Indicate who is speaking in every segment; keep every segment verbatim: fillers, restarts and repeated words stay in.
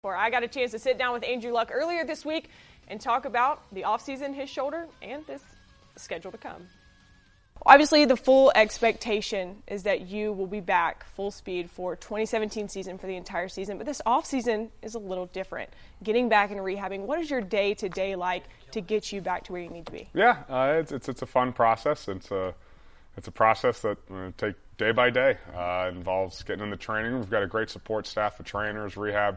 Speaker 1: I got a chance to sit down with Andrew Luck earlier this week and talk about the offseason, his shoulder, and this schedule to come. Obviously, the full expectation is that you will be back full speed for twenty seventeen season for the entire season, but this offseason is a little different. Getting back and rehabbing, what is your day-to-day like to get you back to where you need to be?
Speaker 2: Yeah, uh, it's, it's it's a fun process. It's a it's a process that uh, take day by day. Uh, it involves getting into training. We've got a great support staff of trainers, rehab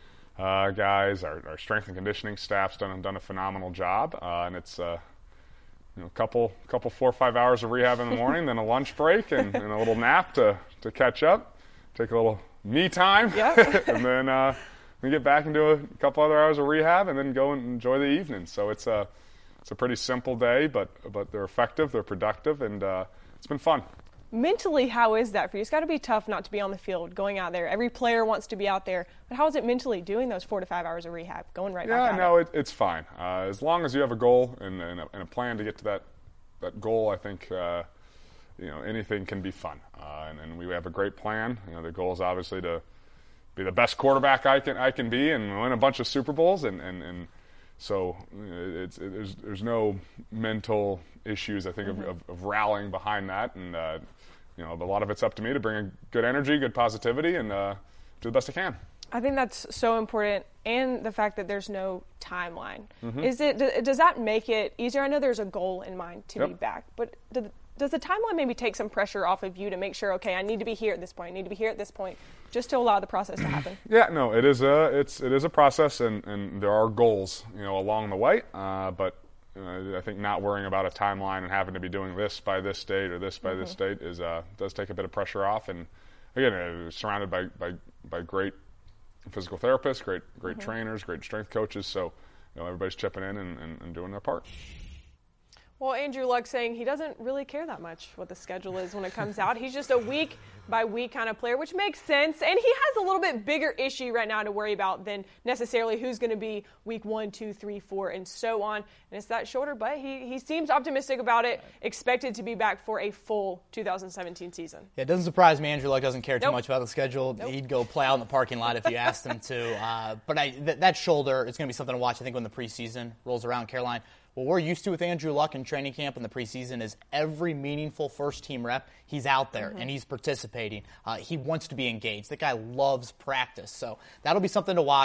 Speaker 2: uh, guys. Our, our strength and conditioning staff's done done a phenomenal job, uh, and it's uh, you know, a couple couple four or five hours of rehab in the morning, then a lunch break and, and a little nap to to catch up, take a little me time,
Speaker 1: yep.
Speaker 2: and then uh, we get back into a couple other hours of rehab, and then go and enjoy the evening. So it's a it's a pretty simple day, but but they're effective, they're productive, and uh, it's been fun.
Speaker 1: Mentally, how is that for you? It's got to be tough not to be on the field, going out there. Every player wants to be out there. But how is it mentally doing those four to five hours of rehab, going right
Speaker 2: yeah,
Speaker 1: back out?
Speaker 2: Yeah, no, it, it's fine. Uh, as long as you have a goal and, and, a, and a plan to get to that, that goal, I think uh, you know anything can be fun. Uh, and, and we have a great plan. You know, the goal is obviously to be the best quarterback I can I can be and win a bunch of Super Bowls. And, and, and so it's, it, there's there's no mental issues, I think, mm-hmm. of, of, of rallying behind that. And uh, you know, a lot of it's up to me to bring a good energy, good positivity, and uh, do the best I can.
Speaker 1: I think that's so important, and the fact that there's no timeline.
Speaker 2: Mm-hmm.
Speaker 1: Is it? Does that make it easier? I know there's a goal in mind to
Speaker 2: yep.
Speaker 1: be back, but does the timeline maybe take some pressure off of you to make sure, okay, I need to be here at this point, I need to be here at this point, just to allow the process to happen?
Speaker 2: Yeah, no, it is a it's it is a process, and, and there are goals, you know, along the way, uh, but. Uh, I think not worrying about a timeline and having to be doing this by this date or this by mm-hmm. this date is uh, does take a bit of pressure off. And again, uh, surrounded by, by, by great physical therapists, great great mm-hmm. trainers, great strength coaches. So you know, everybody's chipping in and, and, and doing their part.
Speaker 1: Well, Andrew Luck saying he doesn't really care that much what the schedule is when it comes out. He's just a week by week kind of player, which makes sense. And he has a little bit bigger issue right now to worry about than necessarily who's going to be week one, two, three, four, and so on. And it's that shoulder, but he, he seems optimistic about it, expected to be back for a full two thousand seventeen season.
Speaker 3: Yeah, it doesn't surprise me. Andrew Luck doesn't care too
Speaker 1: nope.
Speaker 3: much about the schedule.
Speaker 1: Nope.
Speaker 3: He'd go play out in the parking lot if you asked him to. Uh, but I, th- that shoulder is going to be something to watch, I think, when the preseason rolls around. Caroline, what we're used to with Andrew Luck in training camp in the preseason is every meaningful first-team rep, he's out there mm-hmm. and he's participating. Uh, he wants to be engaged. That guy loves practice. So that'll be something to watch.